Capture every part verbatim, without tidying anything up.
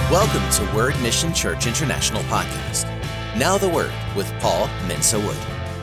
Welcome to Word Mission Church International Podcast. Now the Word with Paul Mensa Wood.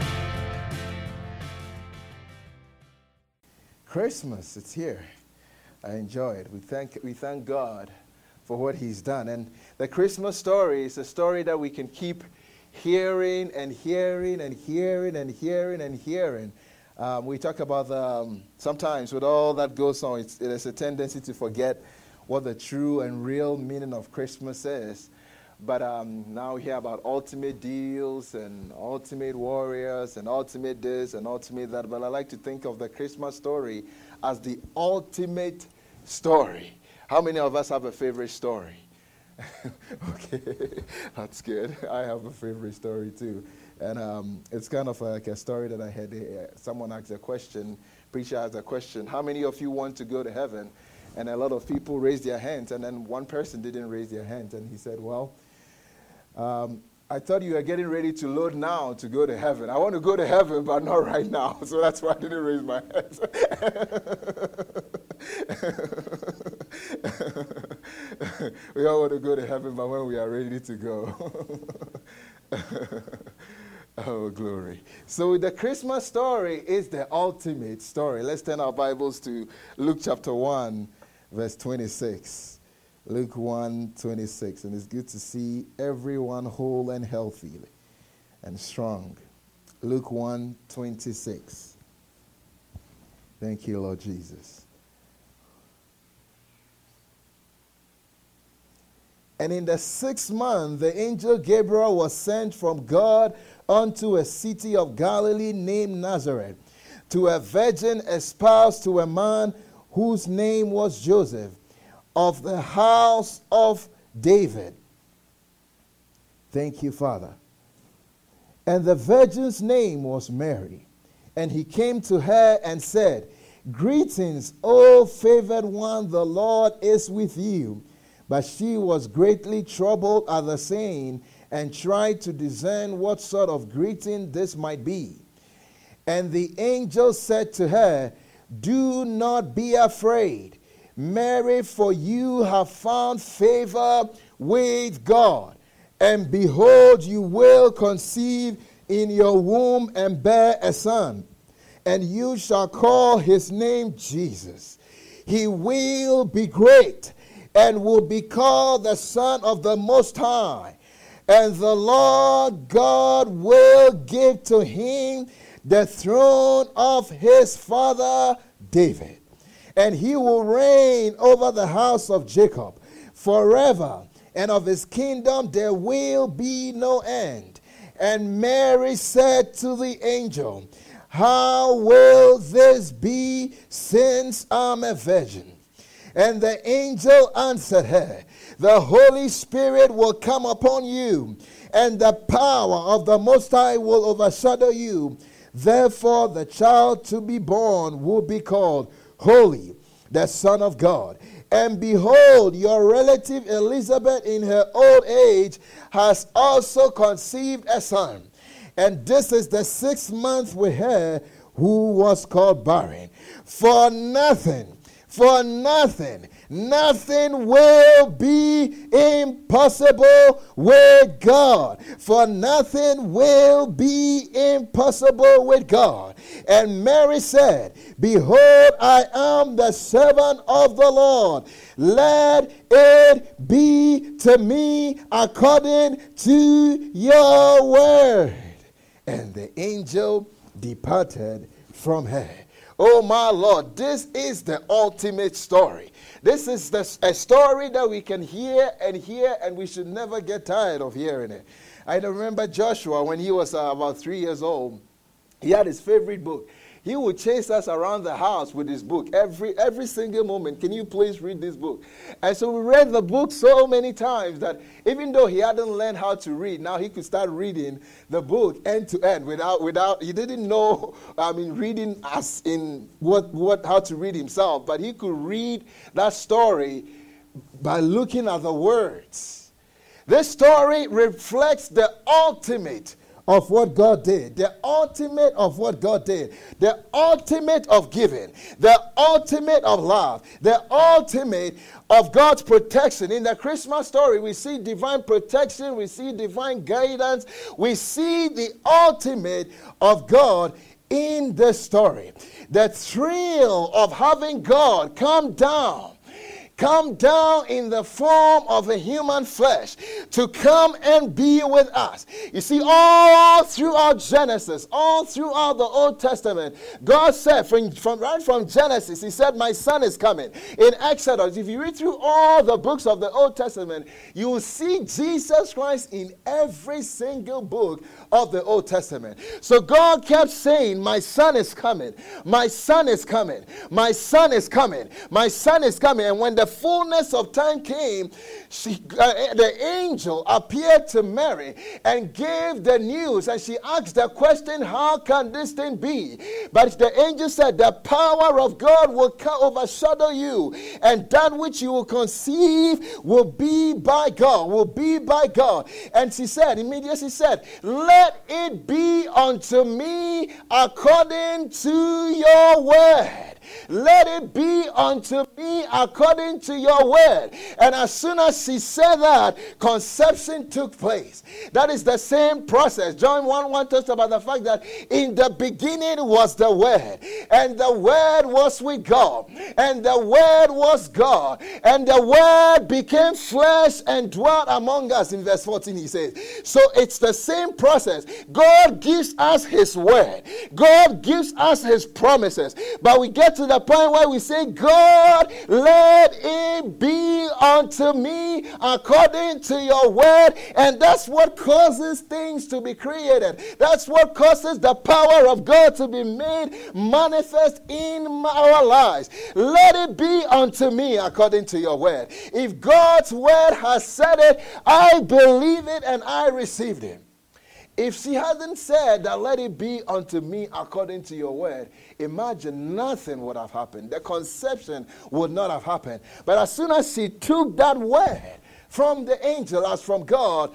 Christmas, it's here. I enjoy it. We thank we thank God for what He's done. And the Christmas story is a story that we can keep hearing and hearing and hearing and hearing and hearing. Um, we talk about the, um, sometimes with all that goes on, it's, there's a tendency to forget what the true and real meaning of Christmas is. But um, now we hear about ultimate deals and ultimate warriors and ultimate this and ultimate that. But I like to think of the Christmas story as the ultimate story. How many of us have a favorite story? Okay, that's good. I have a favorite story too. And um, it's kind of like a story that I had. Uh, someone asked a question, preacher asked a question, how many of you want to go to heaven? And a lot of people raised their hands, and then one person didn't raise their hand. And he said, well, um, I thought you were getting ready to load now to go to heaven. I want to go to heaven, but not right now. So that's why I didn't raise my hand. We all want to go to heaven, but when we are ready to go. Oh, glory. So the Christmas story is the ultimate story. Let's turn our Bibles to Luke chapter one, verse twenty-six. Luke one, twenty-six. And it's good to see everyone whole and healthy and strong. Luke one, twenty-six. Thank you, Lord Jesus. And in the sixth month, the angel Gabriel was sent from God unto a city of Galilee named Nazareth, to a virgin espoused to a man whose name was Joseph, of the house of David. Thank you, Father. And the virgin's name was Mary. And he came to her and said, Greetings, O favored one, the Lord is with you. But she was greatly troubled at the saying, and tried to discern what sort of greeting this might be. And the angel said to her, Do not be afraid, Mary, for you have found favor with God. And behold, you will conceive in your womb and bear a son, and you shall call his name Jesus. He will be great and will be called the Son of the Most High. And the Lord God will give to him the throne of his father David. And he will reign over the house of Jacob forever. And of his kingdom there will be no end. And Mary said to the angel, How will this be, since I'm a virgin? And the angel answered her, The Holy Spirit will come upon you, and the power of the Most High will overshadow you. Therefore the child to be born will be called Holy, the Son of God. And behold, your relative Elizabeth in her old age has also conceived a son. And this is the sixth month with her who was called barren. For nothing For nothing, nothing will be impossible with God. For nothing will be impossible with God. And Mary said, Behold, I am the servant of the Lord. Let it be to me according to your word. And the angel departed from her. Oh, my Lord, this is the ultimate story. This is the, a story that we can hear and hear, and we should never get tired of hearing it. I remember Joshua when he was uh, about three years old. He had his favorite book. He would chase us around the house with his book every every single moment. Can you please read this book? And so we read the book so many times that even though he hadn't learned how to read, now he could start reading the book end to end without without he didn't know I mean reading as in what what how to read himself, but he could read that story by looking at the words. This story reflects the ultimate of what God did, the ultimate of what God did, the ultimate of giving, the ultimate of love, the ultimate of God's protection. In the Christmas story, we see divine protection, we see divine guidance, we see the ultimate of God in the story. The thrill of having God come down come down in the form of a human flesh to come and be with us. You see, all throughout Genesis, all throughout the Old Testament, God said, from, from right from Genesis, he said, my son is coming. In Exodus, if you read through all the books of the Old Testament, you will see Jesus Christ in every single book of the Old Testament. So God kept saying, my son is coming, my son is coming, my son is coming, my son is coming. And when the fullness of time came, she, uh, the angel appeared to Mary and gave the news, and she asked the question, how can this thing be? But the angel said, the power of God will overshadow you, and that which you will conceive will be by God, will be by God. And she said, immediately she said, let it be unto me according to your word. Let it be unto me according to your word. And as soon as she said that, conception took place. That is the same process. John one one talks about the fact that in the beginning was the word, and the word was with God, and the word was God, and the word became flesh and dwelt among us. In verse fourteen he says. So it's the same process. God gives us his word. God gives us his promises. But we get to the point where we say, God, let it be unto me according to your word. And that's what causes things to be created. That's what causes the power of God to be made manifest in our lives. Let it be unto me according to your word. If God's word has said it, I believe it and I received it. If she hadn't said that, let it be unto me according to your word, imagine nothing would have happened. The conception would not have happened. But as soon as she took that word from the angel as from God,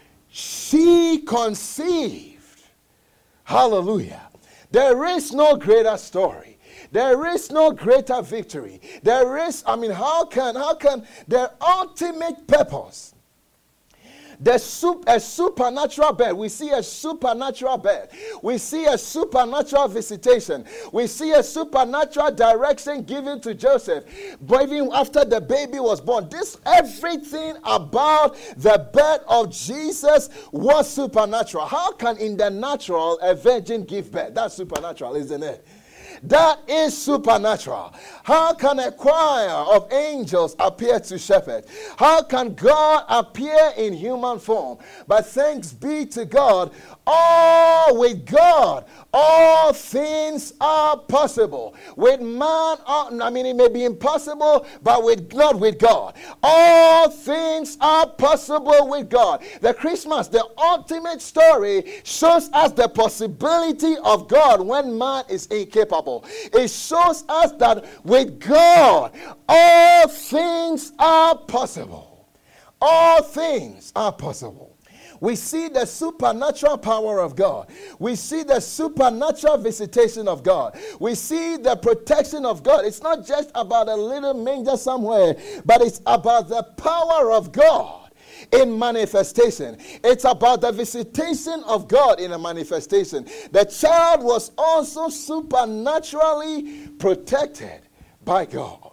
she conceived. Hallelujah. There is no greater story. There is no greater victory. There is, I mean, how can, how can their ultimate purpose, The sup- a supernatural birth. We see a supernatural birth. We see a supernatural visitation. We see a supernatural direction given to Joseph. But even after the baby was born, this everything about the birth of Jesus was supernatural. How can in the natural a virgin give birth? That's supernatural, isn't it? That is supernatural. How can a choir of angels appear to shepherds? How can God appear in human form? But thanks be to God, all with God, all things are possible. With man, I mean, it may be impossible, but with not with God. All things are possible with God. The Christmas, the ultimate story, shows us the possibility of God when man is incapable. It shows us that with God, all things are possible. All things are possible. We see the supernatural power of God. We see the supernatural visitation of God. We see the protection of God. It's not just about a little manger somewhere, but it's about the power of God in manifestation. It's about the visitation of God in a manifestation. The child was also supernaturally protected by God.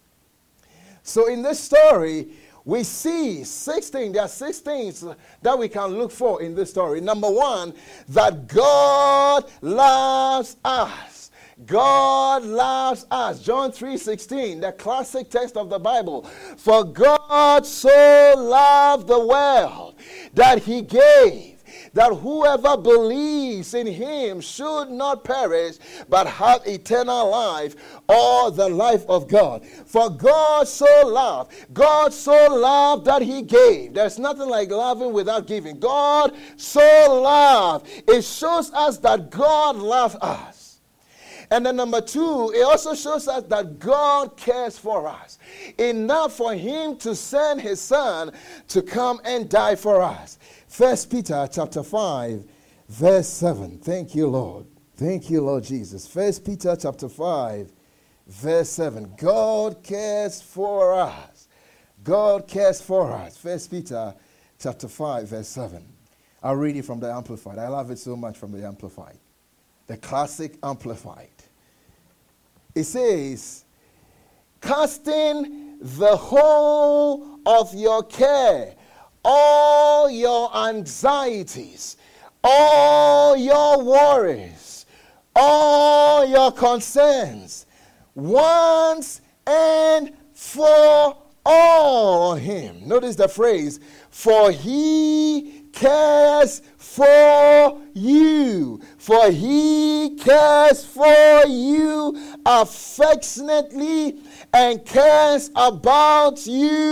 So in this story, we see six things. There are six things that we can look for in this story. Number one, that God loves us. God loves us. John three sixteen, the classic text of the Bible. For God so loved the world that he gave, that whoever believes in him should not perish, but have eternal life, or the life of God. For God so loved, God so loved that he gave. There's nothing like loving without giving. God so loved. It shows us that God loves us. And then number two, it also shows us that God cares for us enough for him to send his son to come and die for us. First Peter chapter five, verse seven. Thank you, Lord. Thank you, Lord Jesus. First Peter chapter five, verse seven. God cares for us. God cares for us. First Peter chapter five, verse seven. I'll read it from the Amplified. I love it so much from the Amplified. The classic Amplified. It says, casting the whole of your care, all your anxieties, all your worries, all your concerns, once and for all on him. Notice the phrase, for he cares for you. For he cares for you affectionately and cares about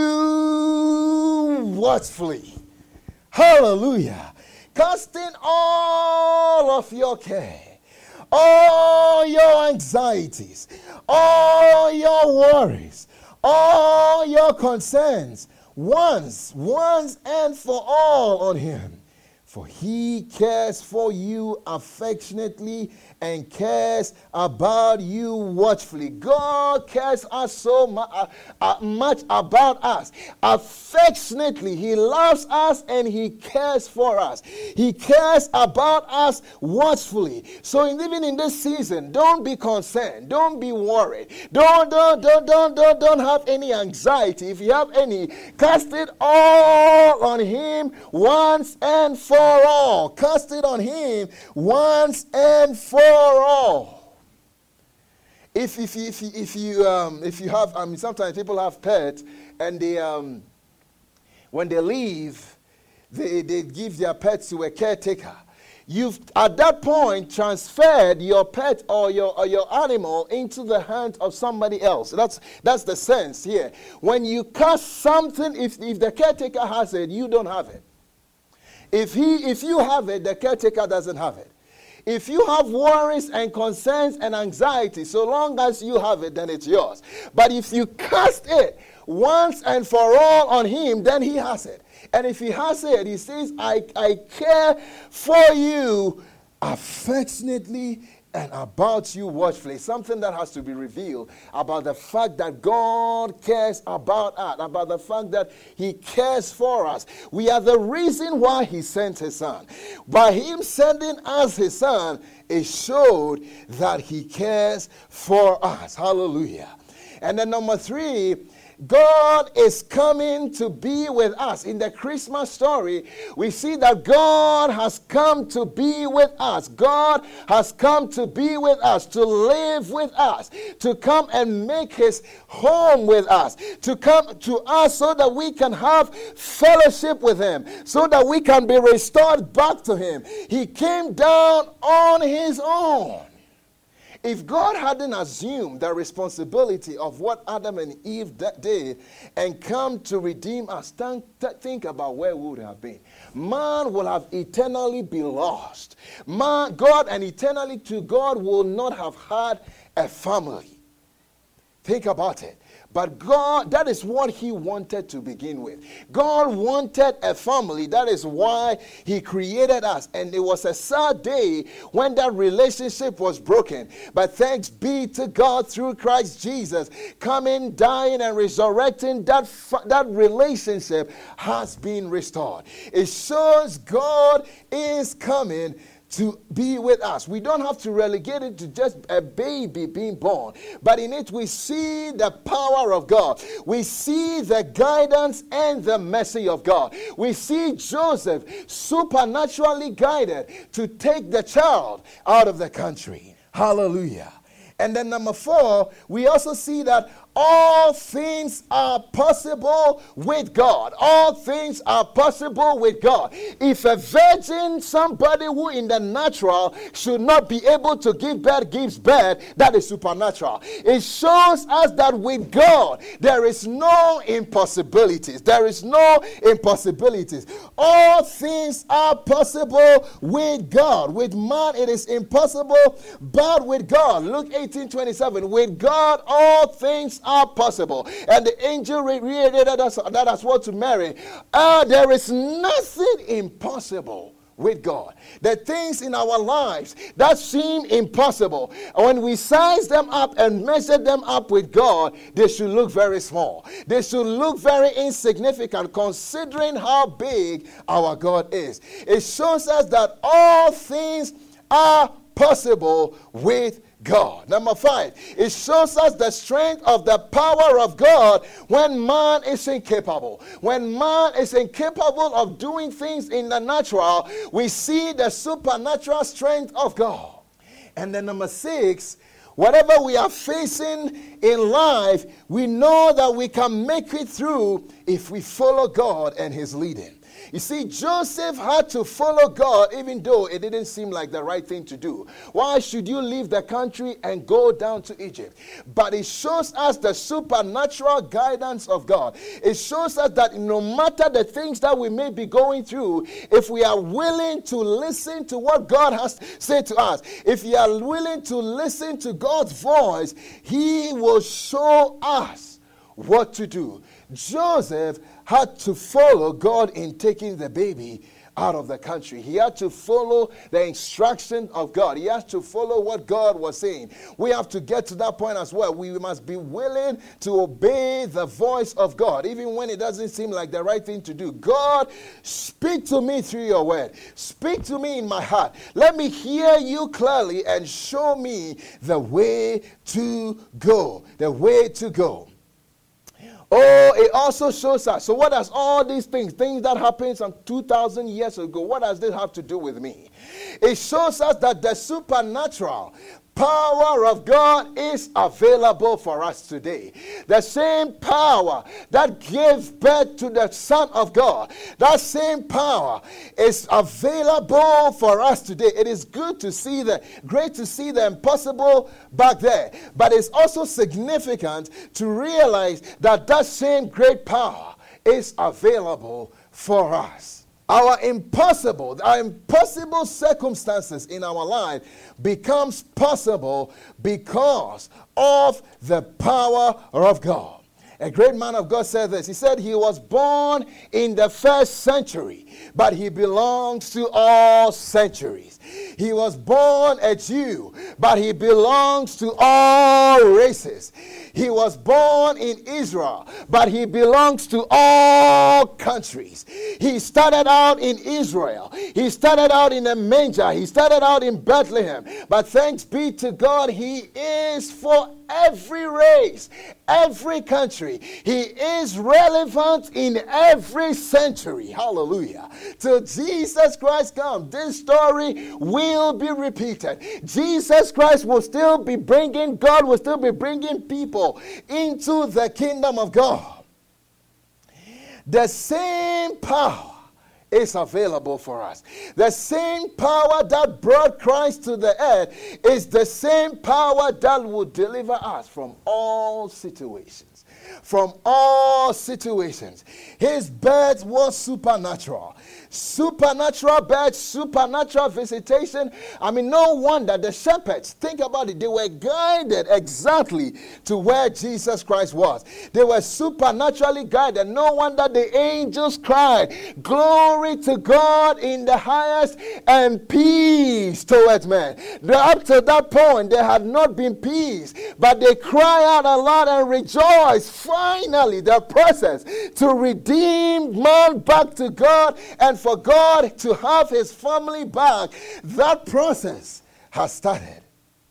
you watchfully. Hallelujah. Casting all of your care, all your anxieties, all your worries, all your concerns, once, once and for all on him. For he cares for you affectionately and cares about you watchfully. God cares us so mu- uh, uh, much about us. Affectionately, he loves us and he cares for us. He cares about us watchfully. So in, even in this season, don't be concerned. Don't be worried. Don't, don't, don't, don't, don't, don't have any anxiety. If you have any, cast it all on him once and for all. Cast it on him once and for all. If if if you, if you um if you have I mean sometimes people have pets and they um when they leave they they give their pets to a caretaker. You've at that point transferred your pet or your or your animal into the hands of somebody else. That's that's the sense here. When you cast something, if if the caretaker has it, you don't have it. If he if you have it, the caretaker doesn't have it. If you have worries and concerns and anxiety, so long as you have it, then it's yours. But if you cast it once and for all on him, then he has it. And if he has it, he says, I, I care for you affectionately and about you watchfully. Something that has to be revealed about the fact that God cares about us, about the fact that he cares for us. We are the reason why he sent his son. By him sending us his son, it showed that he cares for us. Hallelujah. And then number three, God is coming to be with us. In the Christmas story, we see that God has come to be with us. God has come to be with us, to live with us, to come and make his home with us, to come to us so that we can have fellowship with him, so that we can be restored back to him. He came down on his own. If God hadn't assumed the responsibility of what Adam and Eve did and come to redeem us, think about where we would have been. Man will have eternally been lost. Man, God and eternally to God will not have had a family. Think about it. But God, that is what he wanted to begin with. God wanted a family. That is why he created us. And it was a sad day when that relationship was broken. But thanks be to God through Christ Jesus, coming, dying, and resurrecting, that, that relationship has been restored. It shows God is coming to be with us. We don't have to relegate it to just a baby being born, but in it we see the power of God. We see the guidance and the mercy of God. We see Joseph supernaturally guided to take the child out of the country. Hallelujah. And then number four, we also see that all things are possible with God. All things are possible with God. If a virgin, somebody who in the natural should not be able to give birth, gives birth, that is supernatural. It shows us that with God, there is no impossibilities. There is no impossibilities. All things are possible with God. With man, it is impossible, but with God. Luke eighteen twenty-seven. With God, all things are possible. And the angel reiterated that as well to Mary. Uh, there is nothing impossible with God. The things in our lives that seem impossible, when we size them up and measure them up with God, they should look very small. They should look very insignificant considering how big our God is. It shows us that all things are possible with God. Number five, it shows us the strength of the power of God when man is incapable. When man is incapable of doing things in the natural, we see the supernatural strength of God. And then number six, whatever we are facing in life, we know that we can make it through if we follow God and his leading. You see, Joseph had to follow God even though it didn't seem like the right thing to do. Why should you leave the country and go down to Egypt? But it shows us the supernatural guidance of God. It shows us that no matter the things that we may be going through, if we are willing to listen to what God has said to us, if we are willing to listen to God's voice, he will show us what to do. Joseph had to follow God in taking the baby out of the country. He had to follow the instruction of God. He had to follow what God was saying. We have to get to that point as well. We must be willing to obey the voice of God, even when it doesn't seem like the right thing to do. God, speak to me through your word. Speak to me in my heart. Let me hear you clearly and show me the way to go. The way to go. Oh, it also shows us. So what does all these things, things that happened some two thousand years ago, what does this have to do with me? It shows us that the supernatural power of God is available for us today. The same power that gave birth to the Son of God, that same power is available for us today. It is good to see the, great to see the impossible back there, but it's also significant to realize that that same great power is available for us. Our impossible, our impossible circumstances in our life becomes possible because of the power of God. A great man of God said this. He said he was born in the first century, but he belongs to all centuries. He was born a Jew, but he belongs to all races. He was born in Israel, but he belongs to all countries. He started out in Israel. He started out in a manger. He started out in Bethlehem. But thanks be to God, he is for every race, every country. He is relevant in every century. Hallelujah. Till Jesus Christ comes, this story will be repeated. Jesus Christ will still be bringing, God will still be bringing people into the kingdom of God. The same power is available for us. The same power that brought Christ to the earth is the same power that will deliver us from all situations. From all situations. His birth was supernatural. Supernatural birth, supernatural visitation. I mean, no wonder the shepherds, think about it, they were guided exactly to where Jesus Christ was. They were supernaturally guided. No wonder the angels cried, "Glory to God in the highest and peace towards men." Up to that point, there had not been peace, but they cry out aloud and rejoice. Finally, the process to redeem man back to God and for God to have his family back, that process has started.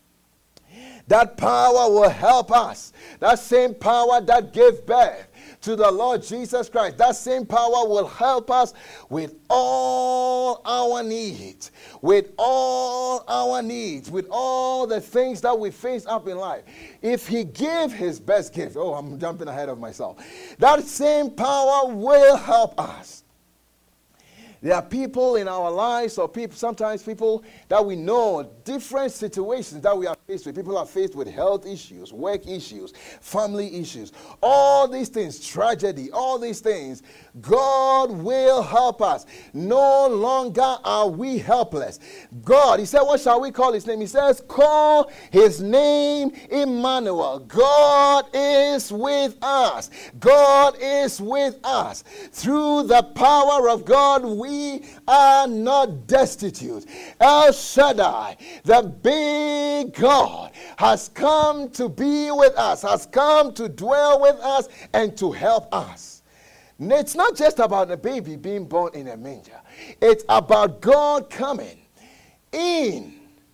That power will help us. That same power that gave birth to the Lord Jesus Christ, that same power will help us with all our needs, with all our needs, with all the things that we face up in life. If he gave his best gift, oh, I'm jumping ahead of myself. That same power will help us. There are people in our lives, or people, sometimes people that we know, different situations that we are faced with. People are faced with health issues, work issues, family issues. All these things, tragedy, all these things, God will help us. No longer are we helpless. God, he said, what shall we call his name? He says, call his name Emmanuel. God is with us. God is with us. Through the power of God, we we are not destitute. El Shaddai, the big God, has come to be with us, has come to dwell with us and to help us. It's not just about a baby being born in a manger. It's about God coming in,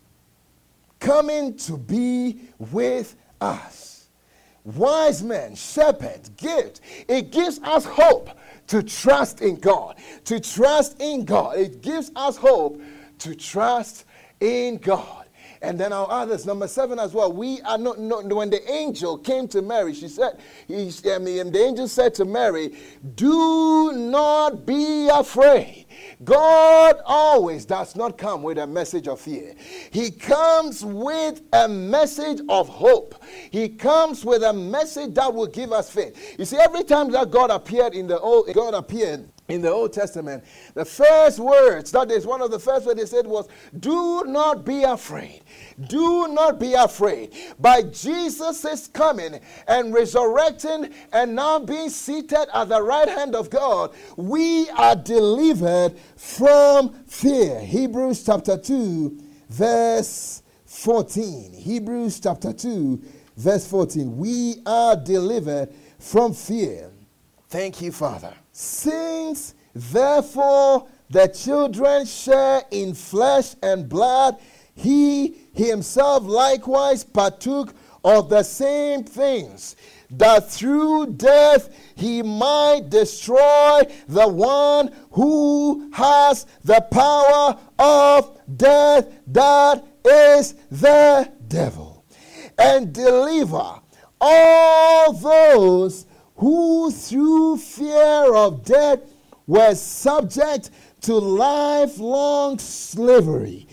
coming to be with us. Wise men, shepherds, gift. It gives us hope to trust in God. To trust in God. It gives us hope to trust in God. And then our others, number seven as well. We are not, not when the angel came to Mary, she said, he, I mean, the angel said to Mary, do not be afraid. God always does not come with a message of fear. He comes with a message of hope. He comes with a message that will give us faith. You see, every time that God appeared in the old, God appeared in the Old Testament, the first words, that is one of the first words they said was, do not be afraid. Do not be afraid. By Jesus' coming and resurrecting and now being seated at the right hand of God, we are delivered from fear. Hebrews chapter two, verse fourteen. Hebrews chapter two, verse fourteen. We are delivered from fear. Thank you, Father. Since, therefore, the children share in flesh and blood, he himself likewise partook of the same things, that through death he might destroy the one who has the power of death, that is the devil, and deliver all those who through fear of death were subject to lifelong slavery.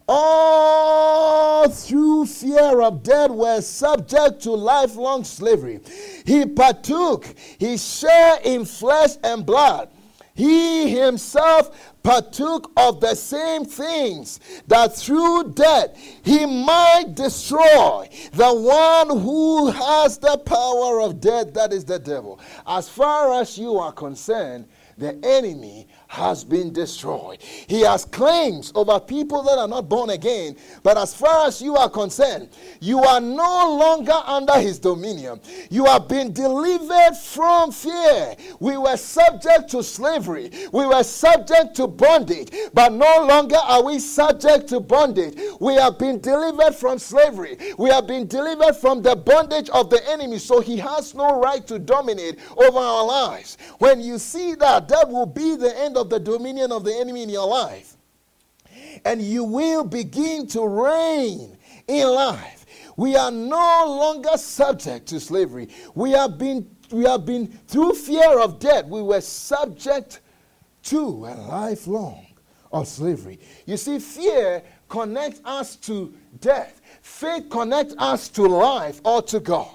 All through fear of death were subject to lifelong slavery. He partook, he shared in flesh and blood. He himself partook of the same things, that through death he might destroy the one who has the power of death, that is the devil. As far as you are concerned, the enemy has been destroyed. He has claims over people that are not born again, but as far as you are concerned, you are no longer under his dominion. You have been delivered from fear. We were subject to slavery. We were subject to bondage, but no longer are we subject to bondage. We have been delivered from slavery. We have been delivered from the bondage of the enemy, so he has no right to dominate over our lives. When you see that, that will be the end of the dominion of the enemy in your life. And you will begin to reign in life. We are no longer subject to slavery. We have been, we have been through fear of death, we were subject to a lifelong of slavery. You see, fear connects us to death. Faith connects us to life or to God.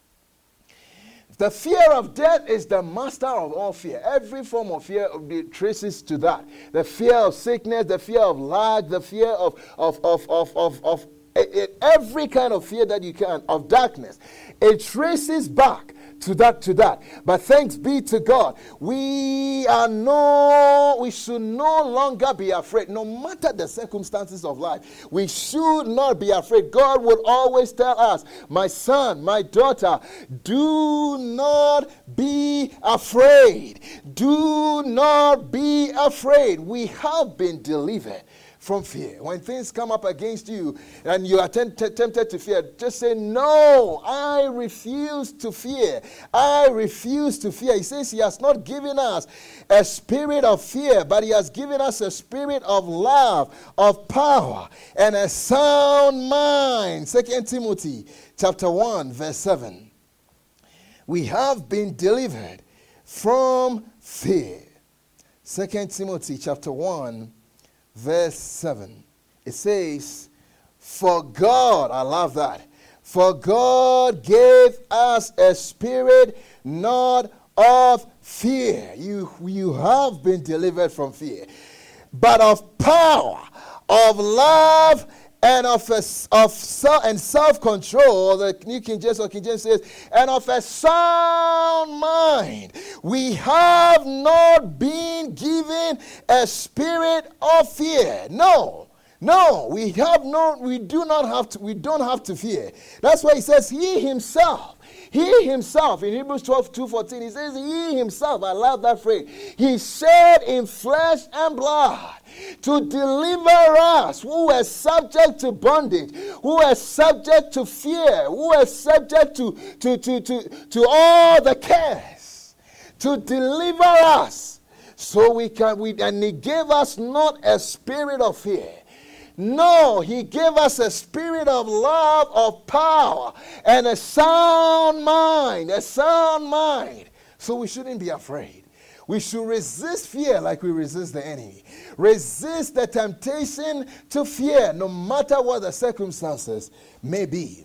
The fear of death is the master of all fear. Every form of fear traces to that. The fear of sickness, the fear of lack, the fear of, of, of, of, of, of every kind of fear that you can, of darkness. It traces back to that, to that. But thanks be to God, we are no, we should no longer be afraid, no matter the circumstances of life. We should not be afraid. God would always tell us, my son, my daughter, do not be afraid. Do not be afraid. We have been delivered from fear. When things come up against you and you are t- t- tempted to fear, just say, no, I refuse to fear. I refuse to fear. He says he has not given us a spirit of fear, but he has given us a spirit of love, of power, and a sound mind. Second Timothy chapter one, verse seven. We have been delivered from fear. Second Timothy chapter one, verse seven. It says, for God, I love that, for God gave us a spirit not of fear. You, you have been delivered from fear, but of power, of love, and of a, of self and self-control, the New King James or King James says, and of a sound mind. We have not been given a spirit of fear. No, no, we have not. We do not have to. We don't have to fear. That's why he says, He Himself. He Himself, in Hebrews twelve, two fourteen, he says, He Himself, I love that phrase, He shed in flesh and blood to deliver us who are subject to bondage, who are subject to fear, who are subject to, to, to, to, to all the cares, to deliver us. So we can, we, and He gave us not a spirit of fear. No, He gave us a spirit of love, of power, and a sound mind, a sound mind. So we shouldn't be afraid. We should resist fear like we resist the enemy. Resist the temptation to fear, no matter what the circumstances may be.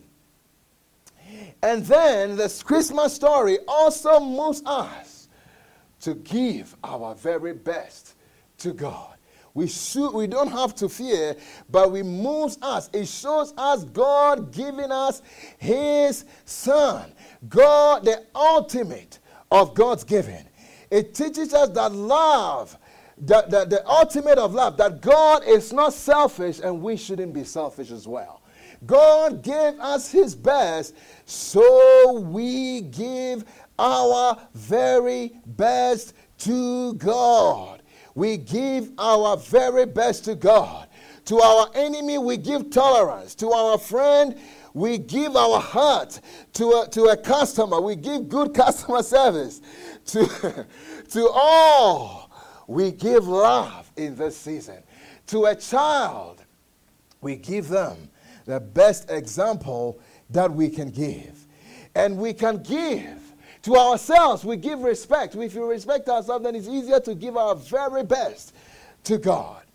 And then this Christmas story also moves us to give our very best to God. We should, we don't have to fear, but we moves us. It shows us God giving us His Son. God, the ultimate of God's giving. It teaches us that love, that, that the ultimate of love, that God is not selfish and we shouldn't be selfish as well. God gave us His best, so we give our very best to God. We give our very best to God. To our enemy, we give tolerance. To our friend, we give our heart. To a, to a customer, we give good customer service. To, to all, we give love in this season. To a child, we give them the best example that we can give. And we can give. To ourselves, we give respect. If we respect ourselves, then it's easier to give our very best to God.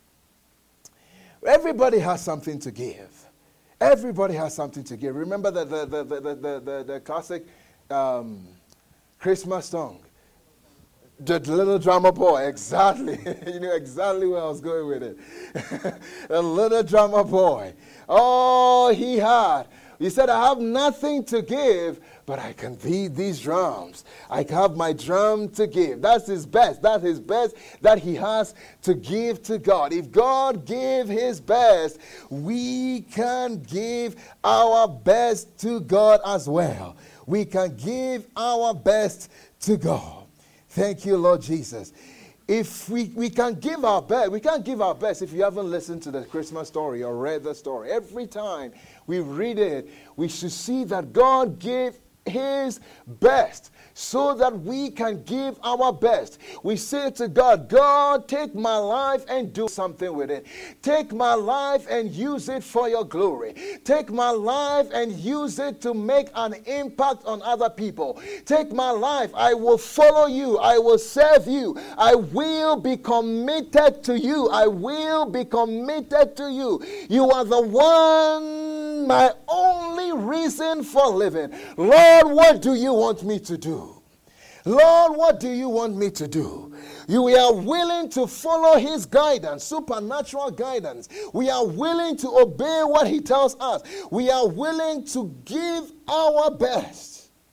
Everybody has something to give. Everybody has something to give. Remember the, the, the, the, the, the, the classic um, Christmas song? The Little Drummer Boy, exactly. You know exactly where I was going with it. The Little Drummer Boy. Oh, he had. He said, I have nothing to give, but I can beat these drums. I have my drum to give. That's his best. That's his best that he has to give to God. If God gave His best, we can give our best to God as well. We can give our best to God. Thank you, Lord Jesus. If we, we can give our best, we can't give our best if you haven't listened to the Christmas story or read the story. Every time we read it, we should see that God gave His best so that we can give our best. We say to God, God, take my life and do something with it. Take my life and use it for your glory. Take my life and use it to make an impact on other people. Take my life. I will follow you. I will serve you. I will be committed to you. I will be committed to you. You are the one, my only reason for living. Lord, what do you want me to do? Lord, what do you want me to do? You, we are willing to follow His guidance, supernatural guidance. We are willing to obey what He tells us. We are willing to give our best.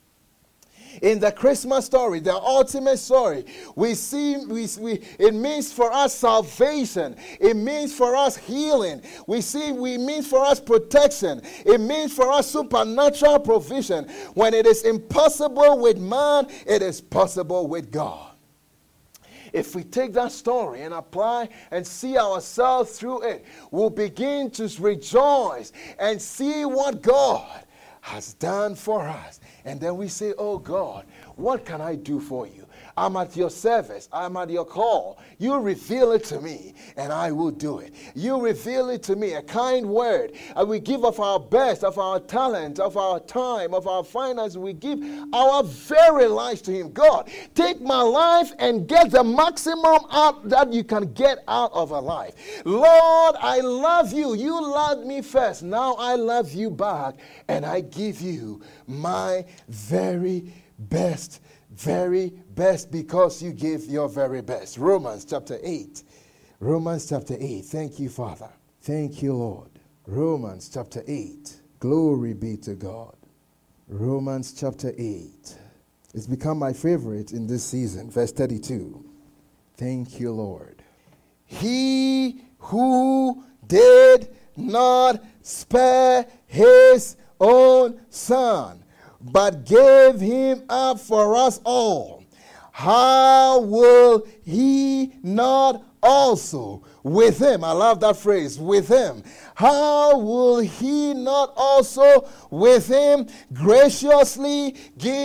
In the Christmas story, the ultimate story, we see we, we it means for us salvation. It means for us healing. We see we means for us protection. It means for us supernatural provision. When it is impossible with man, it is possible with God. If we take that story and apply and see ourselves through it, we'll begin to rejoice and see what God has done for us. And then we say, oh God, what can I do for you? I'm at your service. I'm at your call. You reveal it to me, and I will do it. You reveal it to me, a kind word. And we give of our best, of our talent, of our time, of our finances. We give our very lives to Him. God, take my life and get the maximum out that you can get out of a life. Lord, I love you. You loved me first. Now I love you back, and I give you my very best. Very best, because you give your very best. Romans chapter eight. Romans chapter eight. Thank you, Father. Thank you, Lord. Romans chapter eight. Glory be to God. Romans chapter eight. It's become my favorite in this season. Verse thirty-two. Thank you, Lord. He who did not spare his own son, but gave him up for us all, how will he not also with him, I love that phrase, with him, how will he not also with him graciously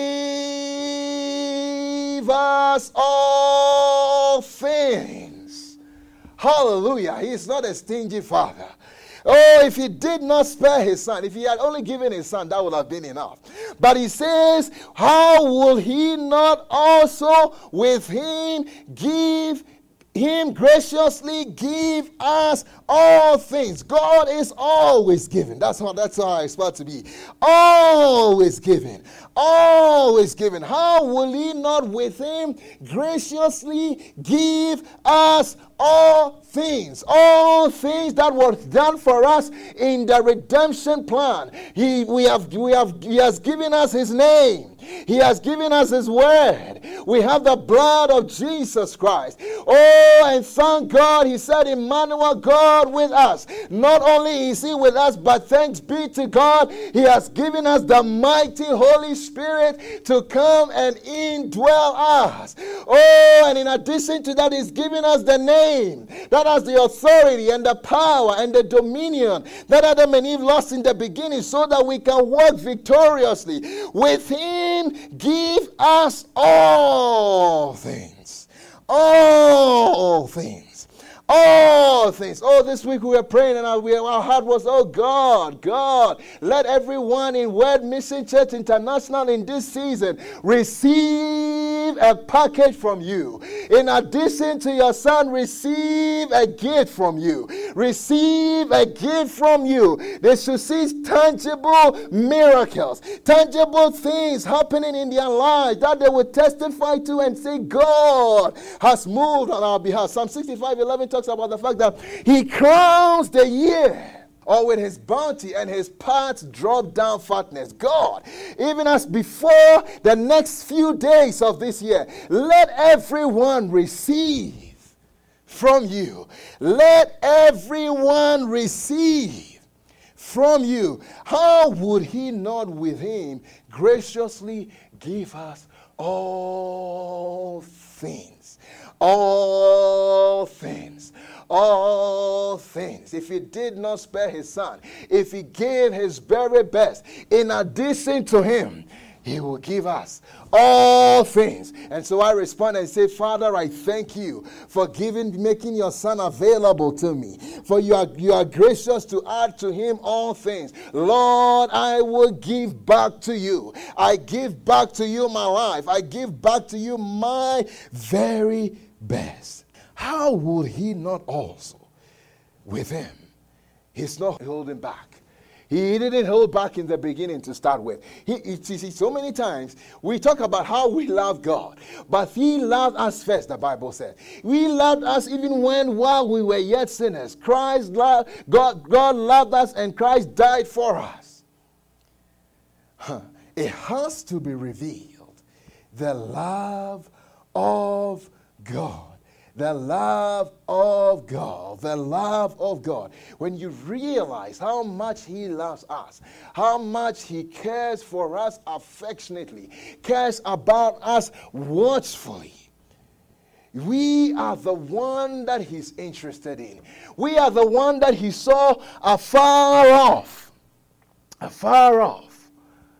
give us all things? Hallelujah. He is not a stingy father. Oh, if he did not spare his son, if he had only given his son, that would have been enough. But he says, how will he not also with him give him graciously give us all things? God is always giving. That's how that's how I expect to be. Always giving. Always giving. How will he not with him graciously give us all things? All things that were done for us in the redemption plan. He we have we have he has given us his name. He has given us his word. We have the blood of Jesus Christ. Oh, and thank God, he said, Emmanuel, God with us. Not only is he with us, but thanks be to God, he has given us the mighty Holy Spirit to come and indwell us. Oh, and in addition to that, he's given us the name that has the authority and the power and the dominion that Adam and Eve lost in the beginning, so that we can walk victoriously. With him, give us all things. All things. All things. Oh, this week we were praying and our, our heart was, oh God, God, let everyone in Word Mission Church International in this season receive a package from you. In addition to your son, receive a gift from you. Receive a gift from you. They should see tangible miracles, tangible things happening in their lives that they will testify to and say, God has moved on our behalf. Psalm sixty-five eleven talks about the fact that he crowns the year or with his bounty, and his paths drop down fatness. God, even as before the next few days of this year, let everyone receive from you. Let everyone receive from you. How would he not with him graciously give us all things? All things. All things. If he did not spare his son, if he gave his very best, in addition to him, he will give us all things. And so I respond and say, Father, I thank you for giving, making your son available to me. For you are, you are gracious to add to him all things. Lord, I will give back to you. I give back to you my life. I give back to you my very best. How would he not also with him? He's not holding back. He didn't hold back in the beginning to start with. He, he, he, so many times we talk about how we love God, but he loved us first, the Bible said. He loved us even when while we were yet sinners. Christ loved, God, God loved us and Christ died for us. Huh. It has to be revealed. The love of God. The love of God, the love of God. When you realize how much he loves us, how much he cares for us affectionately, cares about us watchfully, we are the one that he's interested in. We are the one that he saw afar off. Afar off.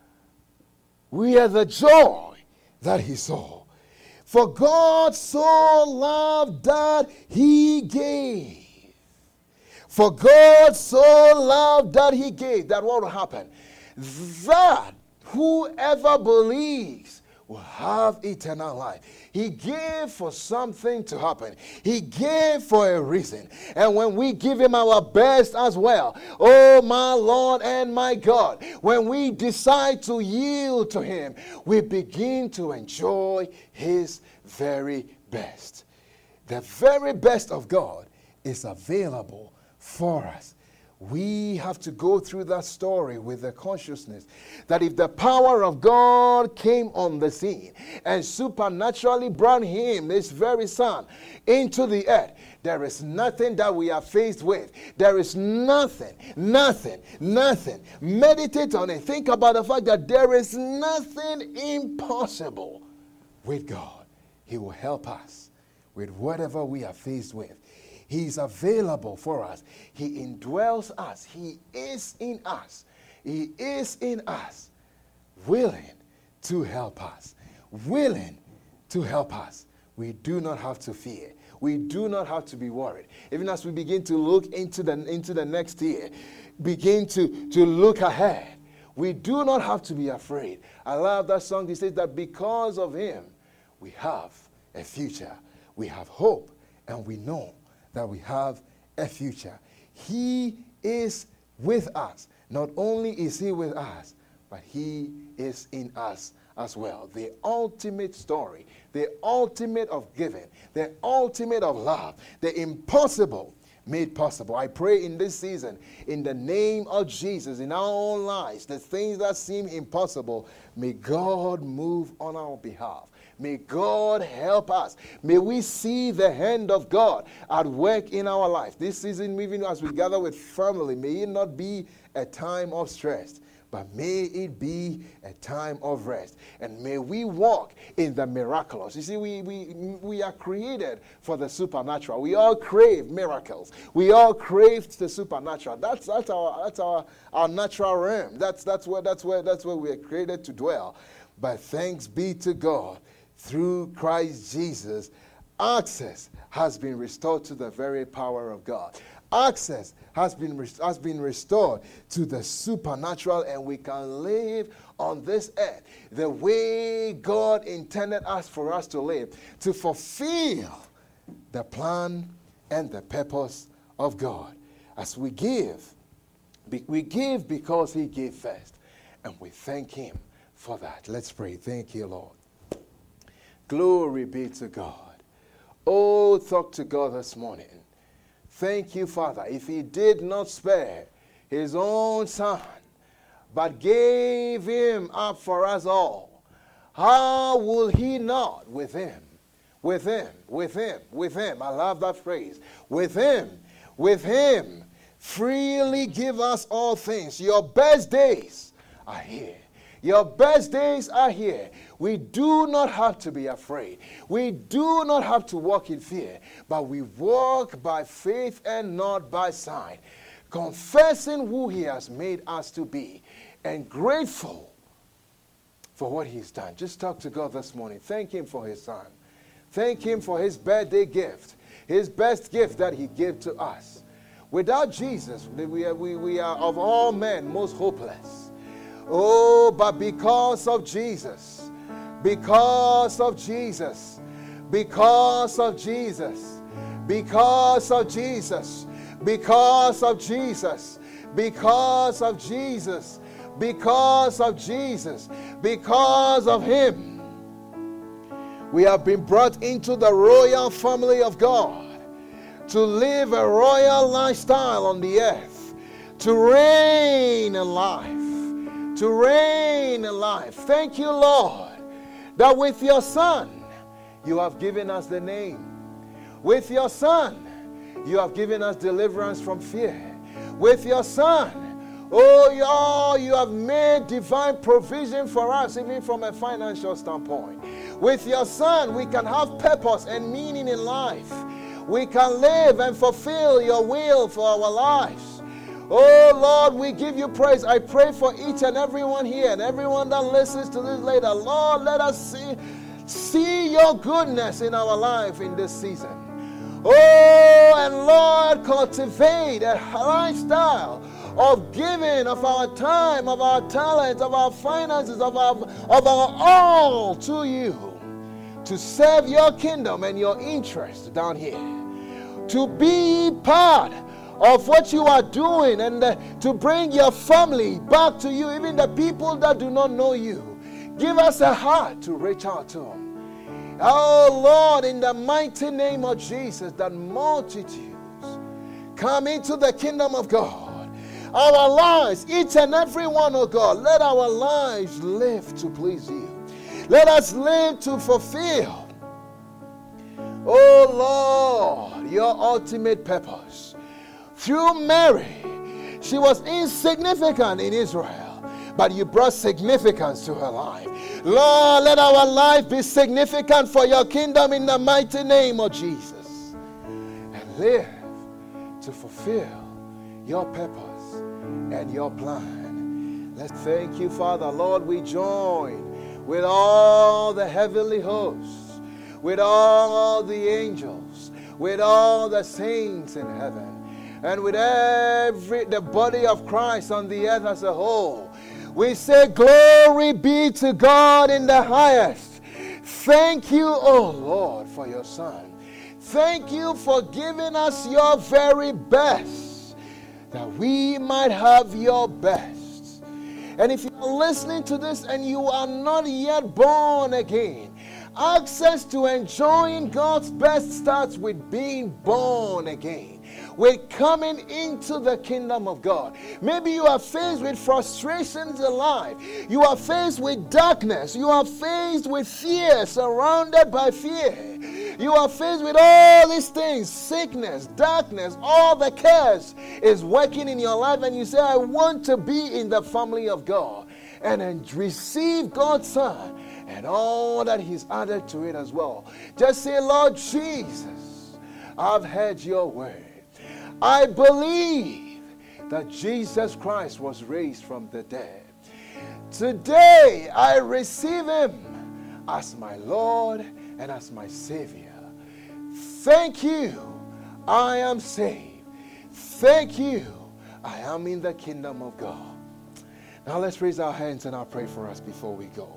We are the joy that he saw. For God so loved that he gave. For God so loved that he gave. That what will happen? That whoever believes will have eternal life. He gave for something to happen. He gave for a reason. And when we give him our best as well, oh my Lord and my God, when we decide to yield to him, we begin to enjoy his very best. The very best of God is available for us we have to go through that story with the consciousness that if the power of God came on the scene and supernaturally brought him, his very son, into the earth, there is nothing that we are faced with. There is nothing, nothing, nothing. Meditate on it. Think about the fact that there is nothing impossible with God. He will help us with whatever we are faced with. He's available for us. He indwells us. He is in us. He is in us, willing to help us. Willing to help us. We do not have to fear. We do not have to be worried. Even as we begin to look into the, into the next year, begin to, to look ahead, we do not have to be afraid. I love that song. He says that because of him, we have a future. We have hope, and we know that we have a future. He is with us. Not only is he with us, but he is in us as well. The ultimate story, the ultimate of giving, the ultimate of love, the impossible made possible. I pray in this season, in the name of Jesus, in our own lives, the things that seem impossible, may God move on our behalf. May God help us. May we see the hand of God at work in our life. This season, even as we gather with family, may it not be a time of stress, but may it be a time of rest. And may we walk in the miraculous. You see, we, we, we are created for the supernatural. We all crave miracles. We all crave the supernatural. That's, that's, our, that's our, our natural realm. That's, that's, where, that's, where, that's where we are created to dwell. But thanks be to God. Through Christ Jesus, access has been restored to the very power of God. Access has been, has been restored to the supernatural, and we can live on this earth the way God intended us for us to live, to fulfill the plan and the purpose of God. As we give, we give because he gave first, and we thank him for that. Let's pray. Thank you, Lord. Glory be to God. Oh, talk to God this morning. Thank you, Father. If he did not spare his own son, but gave him up for us all, how will he not with him, with him, with him, with him, I love that phrase, with him, with him, freely give us all things. Your best days are here. Your best days are here. We do not have to be afraid. We do not have to walk in fear, but we walk by faith and not by sight, confessing who he has made us to be and grateful for what he's done. Just talk to God this morning. Thank him for his son. Thank him for his birthday gift, his best gift that he gave to us. Without Jesus, we are, we, we are of all men most hopeless. Oh, but because of Jesus, because of Jesus, because of Jesus, because of Jesus, because of Jesus, because of Jesus, because of Jesus, because of him, we have been brought into the royal family of God to live a royal lifestyle on the earth, to reign in life. To reign in life. Thank you, Lord, that with your son, you have given us the name. With your son, you have given us deliverance from fear. With your son, oh, you have made divine provision for us, even from a financial standpoint. With your son, we can have purpose and meaning in life. We can live and fulfill your will for our lives. Oh, Lord, we give you praise. I pray for each and everyone here and everyone that listens to this later. Lord, let us see, see your goodness in our life in this season. Oh, and Lord, cultivate a lifestyle of giving of our time, of our talent, of our finances, of our, of our all to you, to serve your kingdom and your interest down here, to be part of what you are doing, and uh, to bring your family back to you, even the people that do not know you. Give us a heart to reach out to them. Oh Lord, in the mighty name of Jesus, that multitudes come into the kingdom of God, Our lives, each and every one, oh God, let our lives live to please you. Let us live to fulfill, oh Lord, your ultimate purpose. Through Mary, she was insignificant in Israel, but you brought significance to her life. Lord, let our life be significant for your kingdom in the mighty name of Jesus. And live to fulfill your purpose and your plan. Let's thank you, Father. Lord, we join with all the heavenly hosts, with all the angels, with all the saints in heaven, and with every the body of Christ on the earth as a whole. We say, glory be to God in the highest. Thank you, oh Lord, for your Son. Thank you for giving us your very best, that we might have your best. And if you're listening to this and you are not yet born again, access to enjoying God's best starts with being born again, with coming into the kingdom of God. Maybe you are faced with frustrations in life. You are faced with darkness. You are faced with fear, surrounded by fear. You are faced with all these things, sickness, darkness, all the cares is working in your life, and you say, I want to be in the family of God and then receive God's Son and all that He's added to it as well. Just say, Lord Jesus, I've heard your word. I believe that Jesus Christ was raised from the dead. Today, I receive Him as my Lord and as my Savior. Thank you, I am saved. Thank you, I am in the kingdom of God. Now let's raise our hands and I'll pray for us before we go.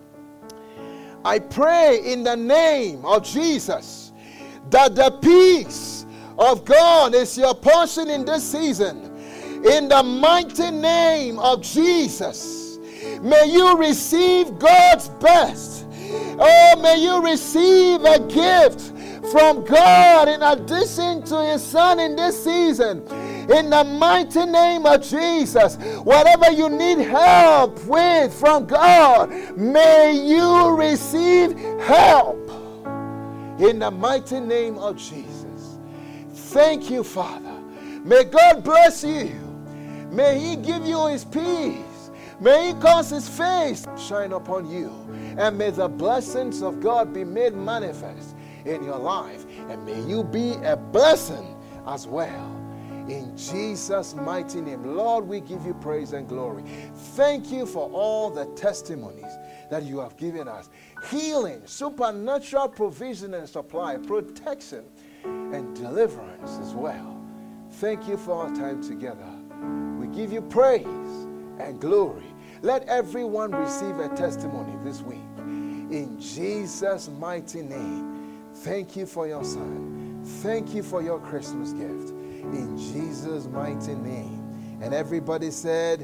I pray in the name of Jesus that the peace of God is your portion in this season. In the mighty name of Jesus, may you receive God's best. Oh, may you receive a gift from God in addition to His Son in this season. In the mighty name of Jesus, whatever you need help with from God, may you receive help. In the mighty name of Jesus. Thank you, Father. May God bless you. May He give you His peace. May He cause His face to shine upon you. And may the blessings of God be made manifest in your life. And may you be a blessing as well. In Jesus' mighty name. Lord, we give you praise and glory. Thank you for all the testimonies that you have given us. Healing, supernatural provision and supply, protection, and deliverance as well. Thank you for our time together. We give you praise and glory. Let everyone receive a testimony this week. In Jesus' mighty name. Thank you for your Son. Thank you for your Christmas gift. In Jesus' mighty name. And everybody said,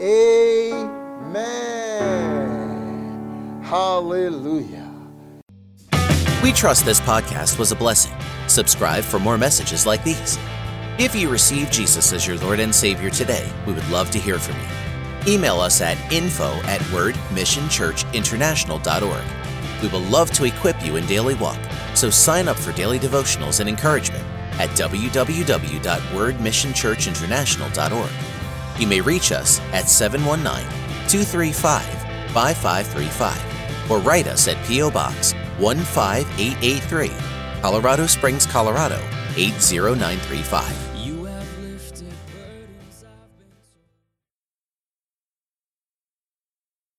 Amen. Hallelujah. We trust this podcast was a blessing. Subscribe for more messages like these. If you receive Jesus as your Lord and Savior today, we would love to hear from you. Email us at info at word mission church international dot org. We will love to equip you in daily walk, so sign up for daily devotionals and encouragement at w w w dot word mission church international dot org. You may reach us at seven one nine, two three five, five five three five or write us at P O Box one five eight eight three, Colorado Springs, Colorado eight zero nine three five.